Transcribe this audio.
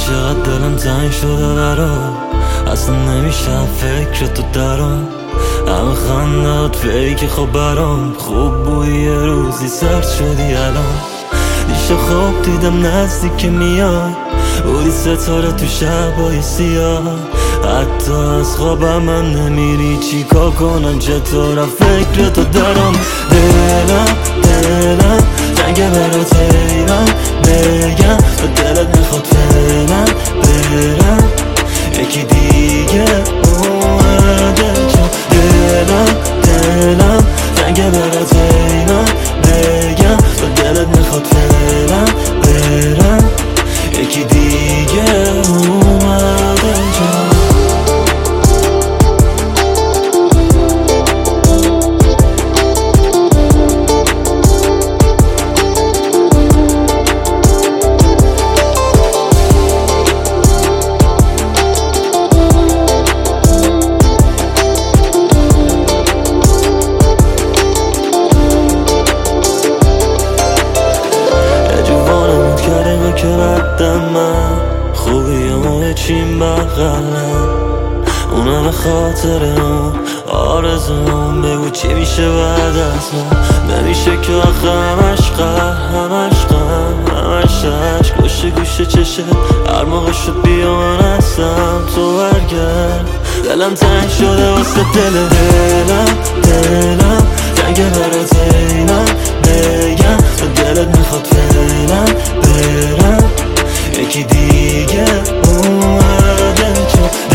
چقدر دلم تنگ شده برام، اصلا نمیشه فکر تو درام. همه خندات فیک خب برام، خوب بوی یه روزی سرد شدی الان. دیشه خواب دیدم نزدیک میاد، بودی ستاره تو شبای سیاه. حتی از خوابم من نمیری، چی کار کنم چطورم فکر تو دارم. دلم جنگ برات ایران، بگم و دلت میخواد فعلا برم یکی دیگه اومده. چون دلم جنگ برات ایران، بگم و دلت میخواد فعلا برم یکی دیگه اومده. چون که بدم من خوبی همه چیم بغلم، اونم به خاطر اون آرزون. بگو چی میشه بعد از ما، نمیشه که آخه همش عشق گوشه گوشه چشه. هر موقع شد بیا من هستم تو برگرد. دلم تنگ شده واسه دلم جنگ برات ایران، بگم و دلت میخواد فعلا برم یکی دیگه اومده. چون